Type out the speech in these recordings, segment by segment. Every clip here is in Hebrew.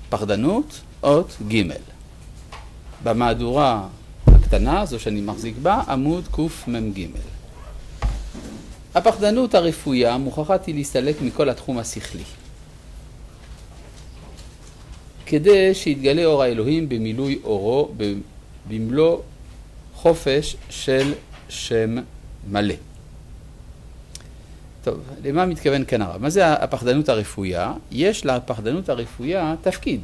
פחדנות, אות ג' במהדורה הקטנה, זו שאני מחזיק בה, עמוד קמ"ג. הפחדנות הרפויה מוכרחת היא להסתלק מכל התחום השכלי. כדי שיתגלה אור האלוהים במילוי אורו, במלוא חופש של שם מלא. טוב, למה מתכוון כאן הרב? מה זה הפחדנות הרפויה? יש לפחדנות הרפויה תפקיד.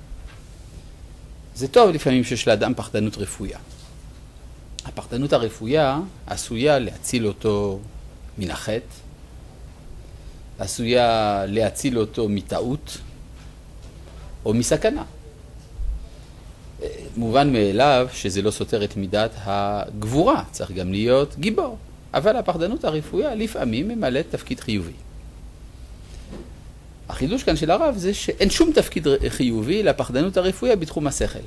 זה טוב לפעמים שיש לאדם פחדנות רפויה. הפחדנות הרפויה עשויה להציל אותו מן החטא, עשויה להציל אותו מטעות או מסכנה. מובן מאליו שזה לא סותר את מידת הגבורה, צריך גם להיות גיבור. אבל הפחדנות הרפויה לפעמים ממלאת תפקיד חיובי. החידוש כאן של הרב זה שאין שום תפקיד חיובי לפחדנות הרפויה בתחום השכל.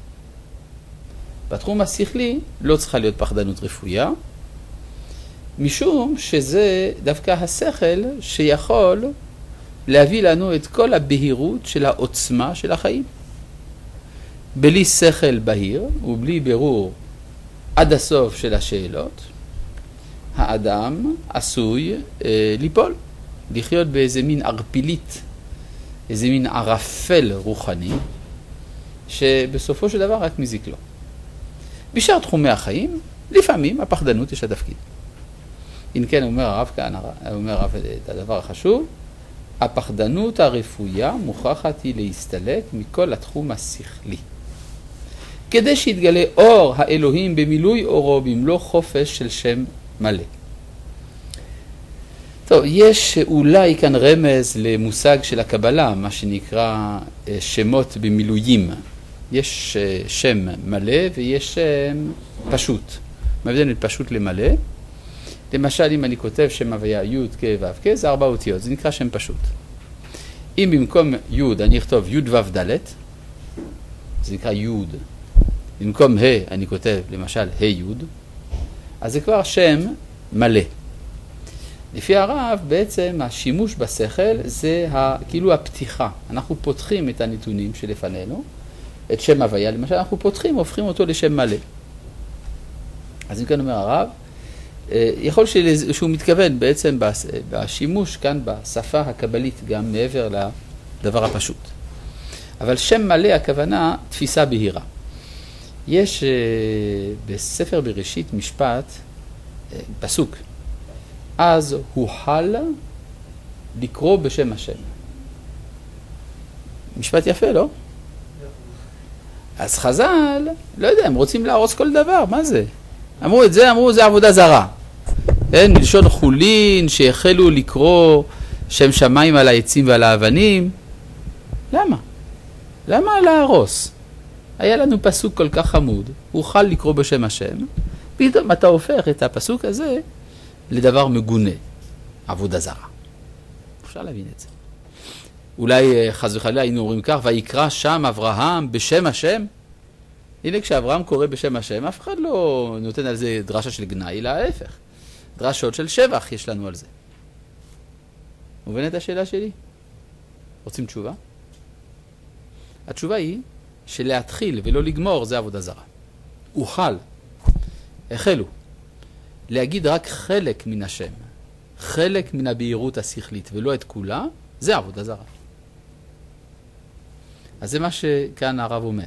בתחום השכלי לא צריכה להיות פחדנות רפויה, משום שזה דווקא השכל שיכול להביא לנו את כל הבהירות של העוצמה של החיים. בלי שכל בהיר ובלי ברור עד הסוף של השאלות, האדם עשוי ליפול, לחיות באיזה מין ערפילית, איזה מין ערפל רוחני, שבסופו של דבר רק מזיק לו. בשאר תחומי החיים, לפעמים הפחדנות יש התפקיד. אם כן, אומר הרב כאן, אומר הרב את הדבר החשוב, הפחדנות הרפויה מוכרחת היא להסתלק מכל התחום השכלי. כדי שיתגלה אור האלוהים במילוי אורו, במלוא חופש של שם מלא. טוב, יש אולי כאן רמז למושג של הקבלה, מה שנקרא שמות במילויים. יש שם מלא ויש שם פשוט. מה ההבדל בין פשוט למלא? למשל, אם אני כותב שם הוויה י' כ' ו' כ', זה 4 אותיות, זה נקרא שם פשוט. אם במקום י' אני אכתוב י' ו' ד', זה נקרא י'. במקום ה' אני כותב למשל ה' י', אז זה כבר שם מלא. לפי הרב, בעצם השימוש בשכל זה כאילו הפתיחה. אנחנו פותחים את הנתונים שלפנינו, את שם הוויה, למשל אנחנו פותחים, הופכים אותו לשם מלא. אז אם כאן אומר הרב, יכול שהוא מתכוון בעצם בשימוש כאן בשפה הקבלית גם מעבר לדבר הפשוט. אבל שם מלא הכוונה תפיסה בהירה. יש בספר בראשית משפט, פסוק, אז הוחל לקרוא בשם השם. משפט יפה, לא? אז חז"ל, לא יודע, הם רוצים להרוס כל דבר, מה זה? אמרו את זה, אמרו זה עבודה זרה. אין, מלשון חולין שהחלו לקרוא שם שמיים על העצים ועל האבנים. למה? למה להרוס? היה לנו פסוק כל כך חמוד, הוחל לקרוא בשם השם, פתאום אתה הופך את הפסוק הזה לדבר מגונה, עבודה זרה. אפשר להבין את זה. אולי חס וחלילה היינו אומרים כך, ויקרא שם אברהם בשם השם. הנה כשאברהם קורא בשם השם, אף אחד לא נותן על זה דרשה של גנאי, אלא ההפך. דרשות של שבח יש לנו על זה. מובן את השאלה שלי? רוצים תשובה? התשובה היא שלהתחיל ולא לגמור זה עבודה זרה. אוכל, החלו, להגיד רק חלק מן השם, חלק מן הבהירות השכלית ולא את כולה, זה עבודה זרה. אז זה מה שכאן הרב אומר.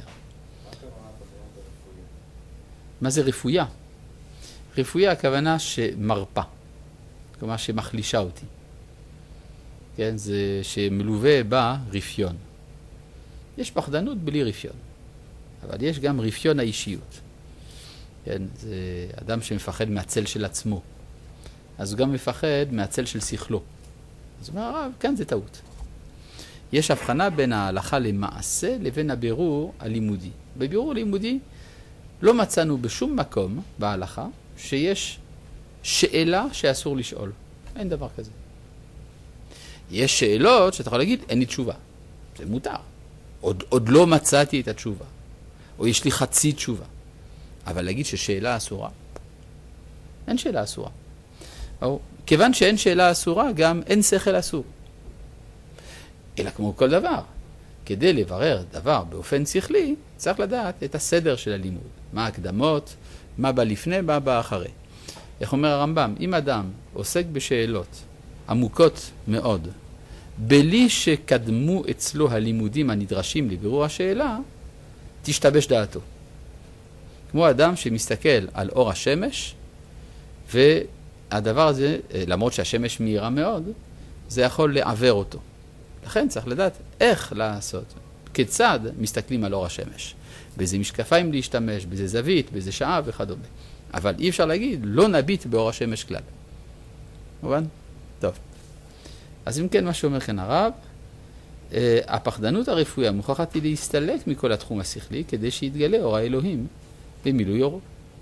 מה זה רפויה? רפויה הכוונה שמרפא, כלומר שמחלישה אותי. כן, זה שמלווה בה רפיון. יש פחדנות בלי רפיון, אבל יש גם רפיון האישיות. כן, זה אדם שמפחד מהצל של עצמו, אז הוא גם מפחד מהצל של שכלו. אז הוא אומר, הרב, כאן זה טעות. יש הבחנה בין ההלכה למעשה לבין הבירור הלימודי. בבירור לימודי לא מצאנו בשום מקום בהלכה שיש שאלה שאסור לשאול. אין דבר כזה. יש שאלות שאתה יכול להגיד, אין לי תשובה. זה מותר. עוד לא מצאתי את התשובה. או יש לי חצי תשובה. אבל להגיד ששאלה אסורה, אין שאלה אסורה. או, כיוון שאין שאלה אסורה, גם אין שכל אסור. אלא כמו כל דבר. כדי לברר דבר באופן שכלי, צריך לדעת את הסדר של הלימוד. מה הקדמות, מה בא לפני, מה בא אחרי. איך אומר הרמב"ם? אם אדם עוסק בשאלות עמוקות מאוד, בלי שקדמו אצלו הלימודים הנדרשים לבירור השאלה, תשתבש דעתו. כמו אדם שמסתכל על אור השמש, והדבר הזה, למרות שהשמש מהירה מאוד, זה יכול לעבר אותו. לכן צריך לדעת איך לעשות, כיצד מסתכלים על אור השמש. באיזה משקפיים להשתמש, באיזה זווית, באיזה שעה וכדומה. אבל אי אפשר להגיד, לא נביט באור השמש כלל. מובן? טוב. אז אם כן, מה שאומר כאן הרב, הפחדנות הרפואיה מוכרחת היא להסתלק מכל התחום השכלי, כדי שיתגלה אור האלוהים במילוי אורו.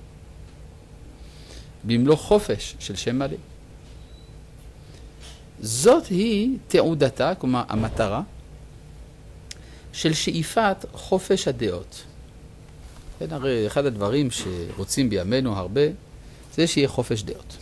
במלוא חופש של שם מלא. זאת היא תעודתה, כלומר המטרה, של שאיפת חופש הדעות. כן, הרי אחד הדברים שרוצים בימינו הרבה, זה שיהיה חופש דעות.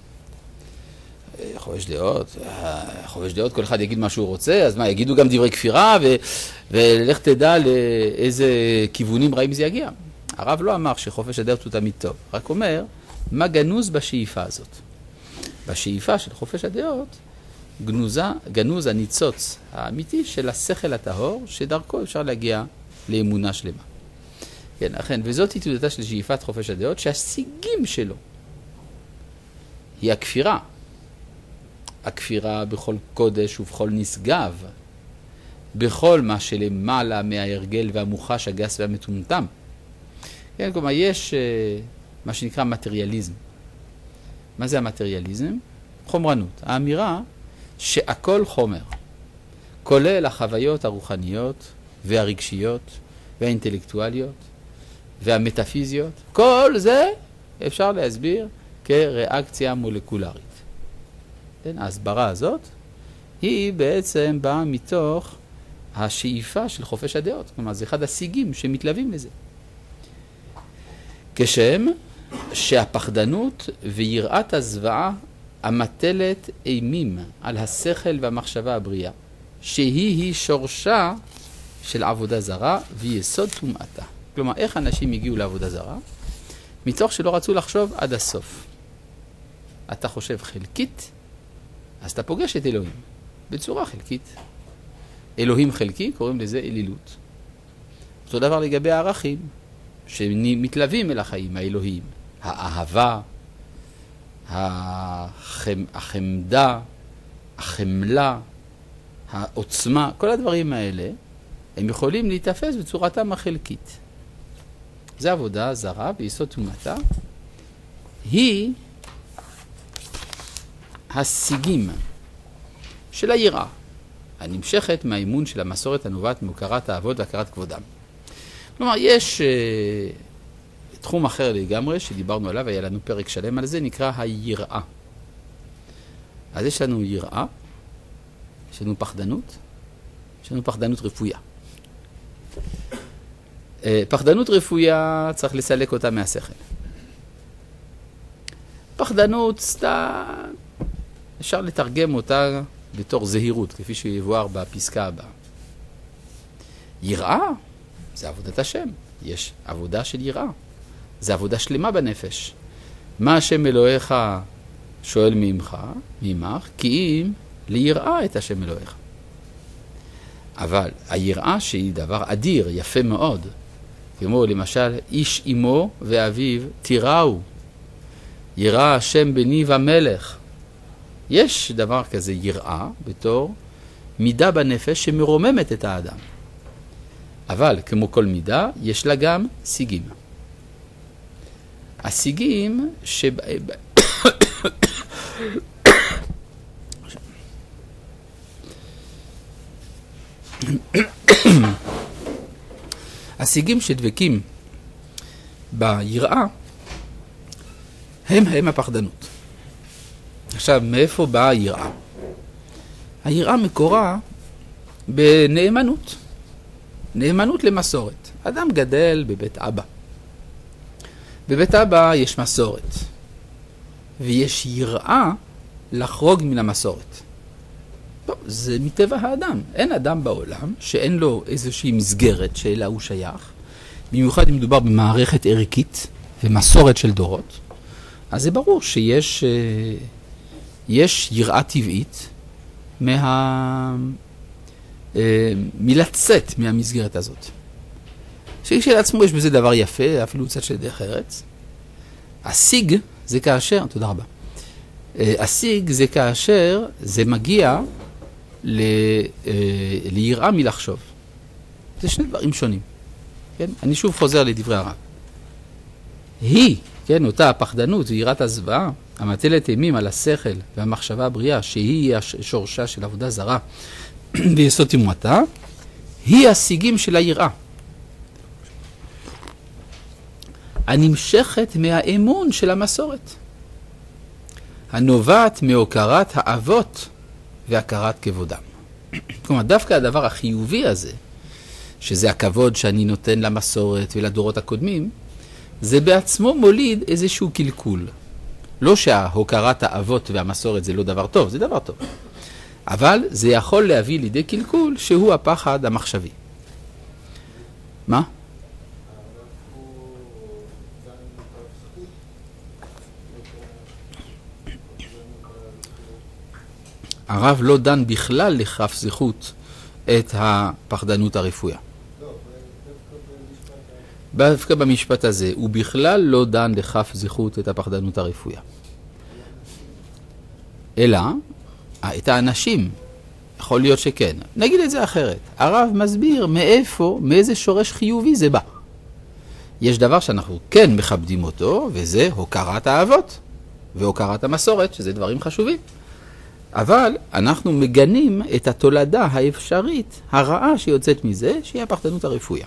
חופש דעות, כל אחד יגיד מה שהוא רוצה, אז מה, יגידו גם דברי כפירה, ולך תדע לאיזה כיוונים רעים זה יגיע. הרב לא אמר שחופש הדעות הוא תמיד טוב, רק אומר, מה גנוז בשאיפה הזאת? בשאיפה של חופש הדעות, גנוז הניצוץ האמיתי של השכל הטהור, שדרכו אפשר להגיע לאמונה שלמה. כן, אכן, וזאת היא תעודתה של שאיפת חופש הדעות, שהשיגים שלו היא הכפירה. הכפירה בכל קודש ובכל נשגב, בכל מה שלמעלה מההרגל והמוחש הגס והמטומטם. כן, כלומר, יש מה שנקרא מטריאליזם. מה זה המטריאליזם? חומרנות. האמירה שהכל חומר, כולל החוויות הרוחניות והרגשיות והאינטלקטואליות והמטאפיזיות, כל זה אפשר להסביר כריאקציה מולקולרית. כן, ההסברה הזאת היא בעצם באה מתוך השאיפה של חופש הדעות. כלומר, זה אחד השיגים שמתלווים לזה. כשם שהפחדנות ויראת הזוועה המטלת אימים על השכל והמחשבה הבריאה, שהיא שורשה של עבודה זרה ויסוד טומאתה. כלומר, איך אנשים הגיעו לעבודה זרה? מתוך שלא רצו לחשוב עד הסוף. אתה חושב חלקית, אז אתה פוגש את אלוהים בצורה חלקית. אלוהים חלקי, קוראים לזה אלילות. אותו דבר לגבי הערכים שמתלווים אל החיים האלוהיים. האהבה, החמדה, החמלה, העוצמה, כל הדברים האלה, הם יכולים להתאפס בצורתם החלקית. זה עבודה זרה ביסוד טומאתה. היא השיגים של היראה, הנמשכת מהאימון של המסורת הנובעת מהוקרת האבות והכרת כבודם. כלומר, יש תחום אחר לגמרי שדיברנו עליו, היה לנו פרק שלם על זה, נקרא היראה. אז יש לנו יראה, יש לנו פחדנות, יש לנו פחדנות רפויה. פחדנות רפויה צריך לסלק אותה מהשכל. פחדנות סתם, אפשר לתרגם אותה בתור זהירות, כפי שיבואר בפסקה הבאה. יראה, זה עבודת השם. יש עבודה של יראה. זה עבודה שלמה בנפש. מה השם אלוהיך שואל ממך, כי אם ליראה את השם אלוהיך. אבל היראה שהיא דבר אדיר, יפה מאוד, כמו למשל, איש אמו ואביו תיראו, יראה השם בני ומלך. יש דבר כזה יראה בתור מידה בנפש שמרוממת את האדם. אבל כמו כל מידה, יש לה גם שיגים. השיגים השיגים שדבקים ביראה הם הפחדנות. עכשיו, מאיפה באה היראה? היראה מקורה בנאמנות. נאמנות למסורת. אדם גדל בבית אבא. בבית אבא יש מסורת. ויש יראה לחרוג מן המסורת. לא, זה מטבע האדם. אין אדם בעולם שאין לו איזושהי מסגרת שאלה הוא שייך. במיוחד אם מדובר במערכת ערכית ומסורת של דורות. אז זה ברור שיש יראה טבעית מלצאת מהמסגרת הזאת. כשלעצמו יש בזה דבר יפה, אפילו צד של דרך ארץ. השיג זה כאשר, תודה רבה, השיג זה כאשר זה מגיע ליראה מלחשוב. זה שני דברים שונים. כן? אני שוב חוזר לדברי הרב. היא, כן, אותה הפחדנות ויראת הזוועה, המטלת אימים על השכל והמחשבה הבריאה, שהיא השורשה של עבודה זרה ויסוד תמורתה, היא השיגים של היראה. הנמשכת מהאמון של המסורת. הנובעת מהוקרת האבות והכרת כבודם. כלומר, דווקא הדבר החיובי הזה, שזה הכבוד שאני נותן למסורת ולדורות הקודמים, זה בעצמו מוליד איזשהו קלקול. לא שההוקרת האבות והמסורת זה לא דבר טוב, זה דבר טוב. אבל זה יכול להביא לידי קלקול שהוא הפחד המחשבי. מה? הרב לא דן בכלל לכף זכות את הפחדנות הרפויה. דווקא במשפט הזה, הוא בכלל לא דן לכף זכות את הפחדנות הרפויה. אלא, את האנשים, יכול להיות שכן. נגיד את זה אחרת. הרב מסביר מאיזה שורש חיובי זה בא. יש דבר שאנחנו כן מכבדים אותו, וזה הוקרת האבות והוקרת המסורת, שזה דברים חשובים. אבל אנחנו מגנים את התולדה האפשרית, הרעה שיוצאת מזה, שהיא הפחדנות הרפויה.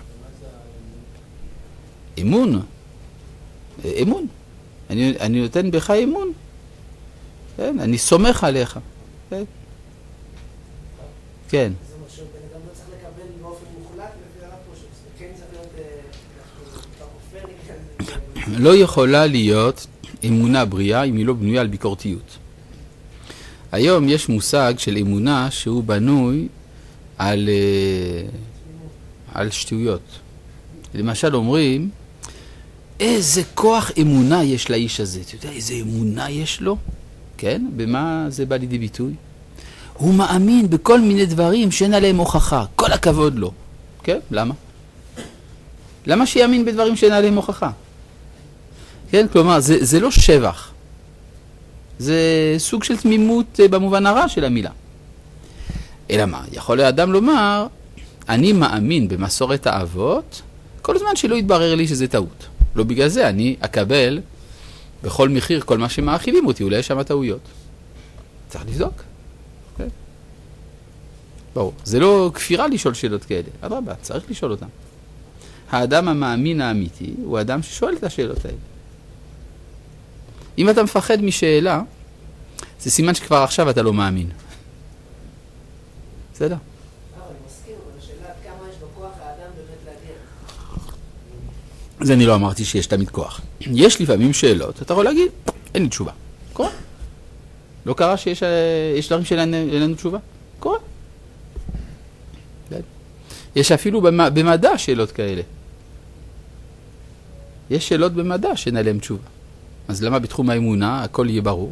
אמון. אמון. אני נותן בך אמון. כן? אני סומך עליך. כן? כן. זה אומר שבן אדם לא צריך לקבל באופן מוחלט לפי הרב פה, שזה כן צריך להיות לא יכולה להיות אמונה בריאה אם היא לא בנויה על ביקורתיות. היום יש מושג של אמונה שהוא בנוי על שטויות. למשל אומרים, איזה כוח אמונה יש לאיש הזה. אתה יודע, איזה אמונה יש לו? כן? במה זה בא לידי ביטוי? הוא מאמין בכל מיני דברים שאין עליהם הוכחה. כל הכבוד לו. כן? למה? למה שיאמין בדברים שאין עליהם הוכחה? כן? כלומר, זה לא שבח. זה סוג של תמימות במובן הרע של המילה. אלא מה? יכול האדם לומר, אני מאמין במסורת האבות, כל זמן שלא יתברר לי שזה טעות. לא בגלל זה אני אקבל בכל מחיר כל מה שמאכילים אותי, אולי יש שם טעויות. צריך לבדוק. כן? ברור. זה לא כפירה לשאול שאלות כאלה. אדרבה, צריך לשאול אותם. האדם המאמין האמיתי הוא האדם ששואל את השאלות האלה. אם אתה מפחד משאלה, זה סימן שכבר עכשיו אתה לא מאמין. בסדר? אני מסכים, אבל השאלה עד כמה יש בכוח האדם באמת להגיע. זה אני לא אמרתי שיש תמיד כוח. יש לפעמים שאלות, אתה יכול להגיד, אין לי תשובה. קורה. לא קרה שיש דברים שאין לנו תשובה? קורה. יש אפילו במדע שאלות כאלה. יש שאלות במדע שאין עליהם תשובה. אז למה בתחום האמונה הכל יהיה ברור?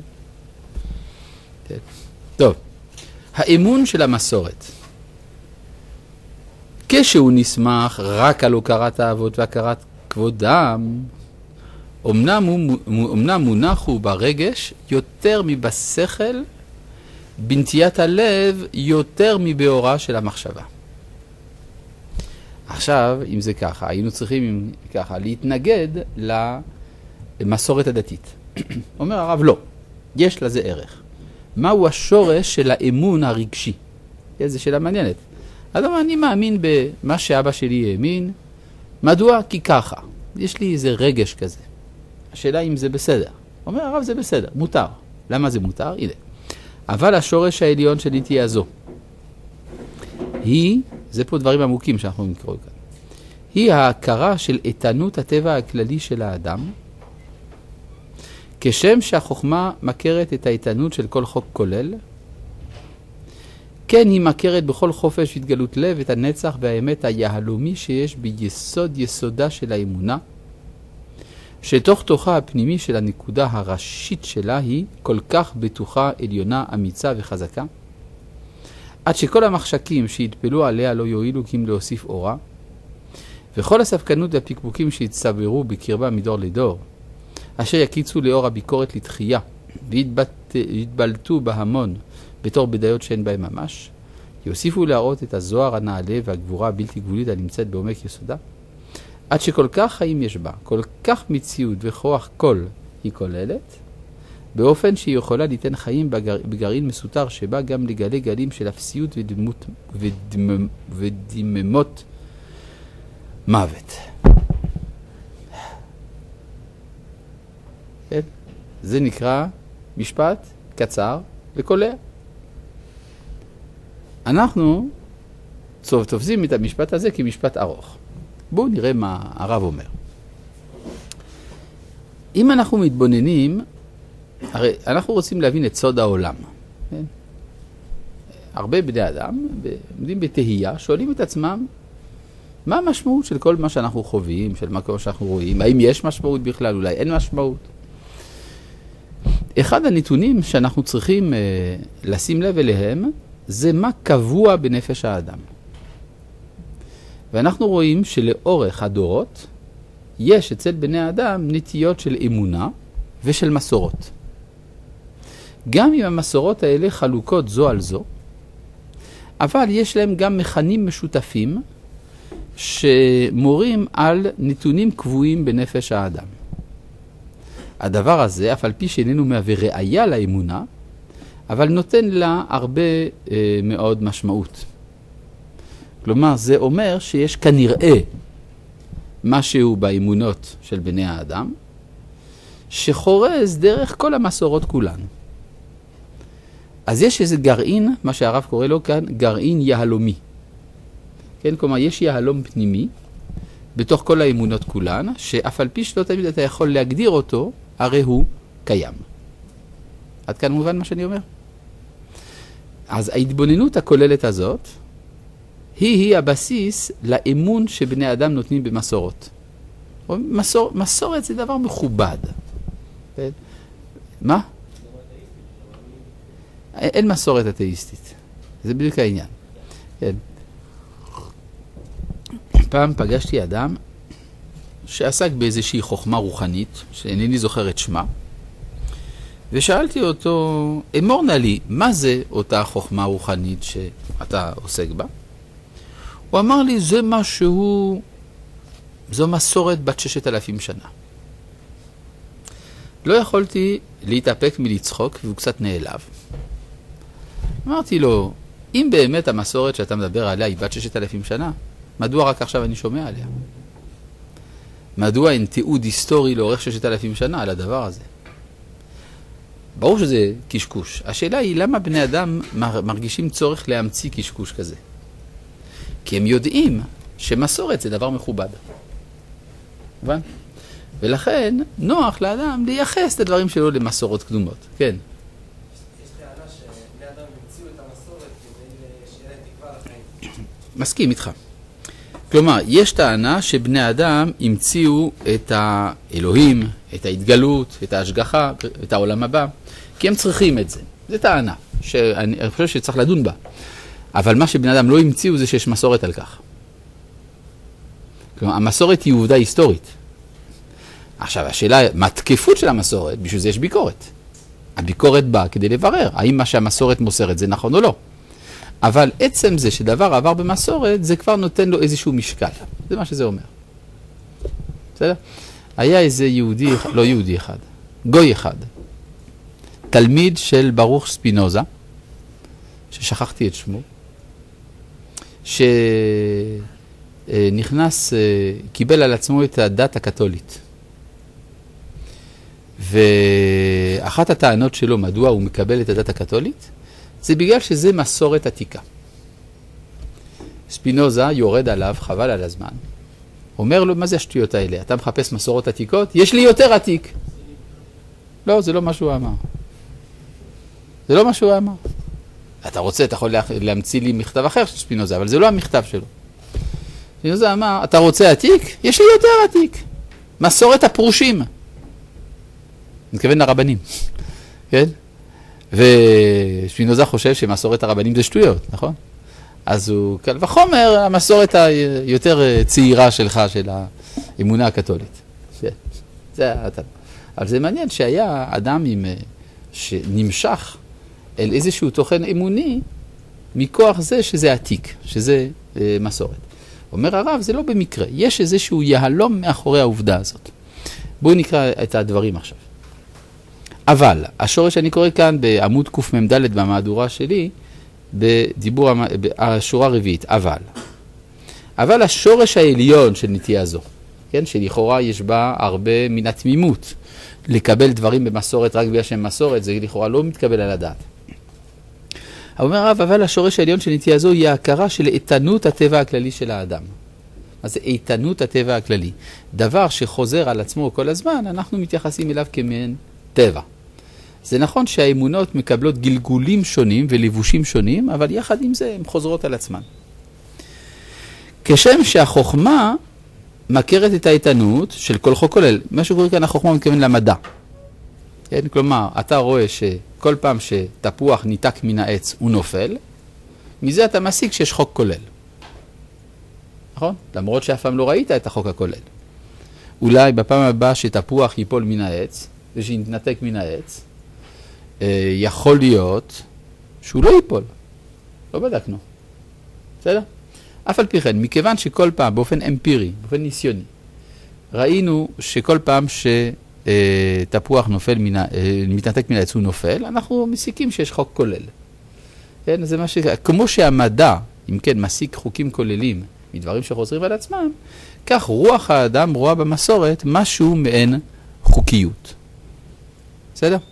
טוב, האמון של המסורת. כשהוא נסמך רק על הוקרת האבות והכרת כבודם, אמנם מונח הוא ברגש יותר מבשכל, בנטיית הלב יותר מבאורה של המחשבה. עכשיו, אם זה ככה, היינו צריכים ככה להתנגד למסורת הדתית. אומר הרב, לא, יש לזה ערך. מהו השורש של האמון הרגשי? זו שאלה מעניינת. אז אני מאמין במה שאבא שלי האמין. מדוע? כי ככה. יש לי איזה רגש כזה. השאלה אם זה בסדר. אומר הרב, זה בסדר, מותר. למה זה מותר? הנה. אבל השורש העליון שלי תהיה זו. זה פה דברים עמוקים שאנחנו נקרוא כאן. היא ההכרה של איתנות הטבע הכללי של האדם, כשם שהחוכמה מכרת את האיתנות של כל חוק כולל, כן היא מכרת בכל חופש התגלות לב את הנצח והאמת היהלומי שיש ביסוד יסודה של האמונה, שתוך תוכה הפנימי של הנקודה הראשית שלה היא כל כך בטוחה, עליונה, אמיצה וחזקה, עד שכל המחשקים שהתפלו עליה לא יועילו כי אם להוסיף אורה, וכל הספקנות והפקפוקים שהצטברו בקרבה מדור לדור, אשר יקיצו לאור הביקורת לתחייה, והתבלטו בהמון בתור בדיות שאין בהם ממש, יוסיפו להראות את הזוהר הנעלה והגבורה הבלתי גבולית הנמצאת בעומק יסודה, עד שכל כך חיים יש בה, כל כך מציאות וכוח כל היא כוללת, באופן שהיא יכולה ליתן חיים בגרעין מסותר שבה גם לגלי גלים של אפסיות ודממות מוות. זה נקרא משפט קצר וקולע. אנחנו תופסים את המשפט הזה כמשפט ארוך. בואו נראה מה הרב אומר. אם אנחנו מתבוננים, הרי אנחנו רוצים להבין את סוד העולם. כן? הרבה בני אדם, עומדים בתהייה, שואלים את עצמם, מה המשמעות של כל מה שאנחנו חווים, של מה שאנחנו רואים? האם יש משמעות בכלל? אולי אין משמעות? אחד הנתונים שאנחנו צריכים לשים לב אליהם, זה מה קבוע בנפש האדם. ואנחנו רואים שלאורך הדורות, יש אצל בני האדם נטיות של אמונה ושל מסורות. גם אם המסורות האלה חלוקות זו על זו, אבל יש להם גם מכנים משותפים שמורים על נתונים קבועים בנפש האדם. הדבר הזה, אף על פי שאיננו מהווה ראיה לאמונה, אבל נותן לה הרבה מאוד משמעות. כלומר, זה אומר שיש כנראה משהו באמונות של בני האדם, שחורז דרך כל המסורות כולן. אז יש איזה גרעין, מה שהרב קורא לו כאן, גרעין יהלומי. כן, כלומר, יש יהלום פנימי, בתוך כל האמונות כולן, שאף על פי שלא תמיד אתה יכול להגדיר אותו, הרי הוא קיים. עד כאן מובן מה שאני אומר? אז ההתבוננות הכוללת הזאת, היא הבסיס לאמון שבני אדם נותנים במסורות. מסורת זה דבר מכובד. מה? אין מסורת אתאיסטית. זה בדיוק העניין. כן. פעם פגשתי אדם שעסק באיזושהי חוכמה רוחנית, שאינני זוכר את שמה, ושאלתי אותו, אמור נא לי, מה זה אותה חוכמה רוחנית שאתה עוסק בה? הוא אמר לי, זה משהו, זו מסורת בת 6,000 שנה. לא יכולתי להתאפק מלצחוק, והוא קצת נעלב. אמרתי לו, אם באמת המסורת שאתה מדבר עליה היא בת 6,000 שנה, מדוע רק עכשיו אני שומע עליה? מדוע אין תיעוד היסטורי לאורך 6,000 שנה על הדבר הזה? ברור שזה קשקוש. השאלה היא למה בני אדם מרגישים צורך להמציא קשקוש כזה? כי הם יודעים שמסורת זה דבר מכובד. הבן? ולכן נוח לאדם לייחס את הדברים שלו למסורות קדומות. כן. יש טענה שבני אדם המציאו את המסורת כדי שיהיה להם תקווה לחיים. מסכים איתך. כלומר, יש טענה שבני אדם המציאו את האלוהים, את ההתגלות, את ההשגחה, את העולם הבא, כי הם צריכים את זה. זו טענה שאני חושב שצריך לדון בה. אבל מה שבני אדם לא המציאו זה שיש מסורת על כך. כלומר, המסורת היא עובדה היסטורית. עכשיו, השאלה, מה התקפות של המסורת? בשביל זה יש ביקורת. הביקורת באה כדי לברר, האם מה שהמסורת מוסרת זה נכון או לא. אבל עצם זה שדבר עבר במסורת, זה כבר נותן לו איזשהו משקל. זה מה שזה אומר. בסדר? היה איזה יהודי, לא יהודי אחד, גוי אחד, תלמיד של ברוך ספינוזה, ששכחתי את שמו, שנכנס, קיבל על עצמו את הדת הקתולית. ואחת הטענות שלו, מדוע הוא מקבל את הדת הקתולית, זה בגלל שזה מסורת עתיקה. ספינוזה יורד עליו, חבל על הזמן. אומר לו, מה זה השטויות האלה? אתה מחפש מסורות עתיקות? יש לי יותר עתיק. לא, זה לא מה שהוא אמר. זה לא מה שהוא אמר. אתה רוצה, אתה יכול להמציא לי מכתב אחר של שפינוזה, אבל זה לא המכתב שלו. שפינוזה אמר, אתה רוצה עתיק? יש לי יותר עתיק. מסורת הפרושים. אני מתכוון לרבנים, כן? ושפינוזה חושב שמסורת הרבנים זה שטויות, נכון? אז הוא, קל וחומר, המסורת היותר צעירה שלך, של האמונה הקתולית. כן, זה אתה. אבל זה מעניין שהיה אדם שנמשך אל איזשהו תוכן אמוני, מכוח זה שזה עתיק, שזה מסורת. אומר הרב, זה לא במקרה, יש איזשהו יהלום מאחורי העובדה הזאת. בואו נקרא את הדברים עכשיו. אבל, השורש שאני קורא כאן בעמוד קמ"ד במהדורה שלי, בדיבור, השורה הרביעית, אבל השורש העליון של נטייה זו, כן, שלכאורה יש בה הרבה מן התמימות, לקבל דברים במסורת רק בגלל שהם מסורת, זה לכאורה לא מתקבל על הדעת. אומר הרב, אבל השורש העליון של נטייה זו היא ההכרה של איתנות הטבע הכללי של האדם. מה זה איתנות הטבע הכללי? דבר שחוזר על עצמו כל הזמן, אנחנו מתייחסים אליו כמעין טבע. זה נכון שהאמונות מקבלות גלגולים שונים ולבושים שונים, אבל יחד עם זה הן חוזרות על עצמן. כשם שהחוכמה מכרת את האיתנות של כל חוק כולל, מה שקורה כאן החוכמה מתכוון למדע. כן? כלומר, אתה רואה שכל פעם שתפוח ניתק מן העץ הוא נופל, מזה אתה מסיק שיש חוק כולל. נכון? למרות שאף פעם לא ראית את החוק הכולל. אולי בפעם הבאה שתפוח ייפול מן העץ, ושיתנתק מן העץ, יכול להיות שהוא לא ייפול. לא בדקנו. בסדר? אף על פי כן, מכיוון שכל פעם, באופן אמפירי, באופן ניסיוני, ראינו שכל פעם שתפוח נופל מתנתק מן העץ הוא נופל, אנחנו מסיקים שיש חוק כולל. כן? זה מה כמו שהמדע, אם כן, מסיק חוקים כוללים מדברים שחוזרים על עצמם, כך רוח האדם רואה במסורת משהו מעין חוקיות. בסדר?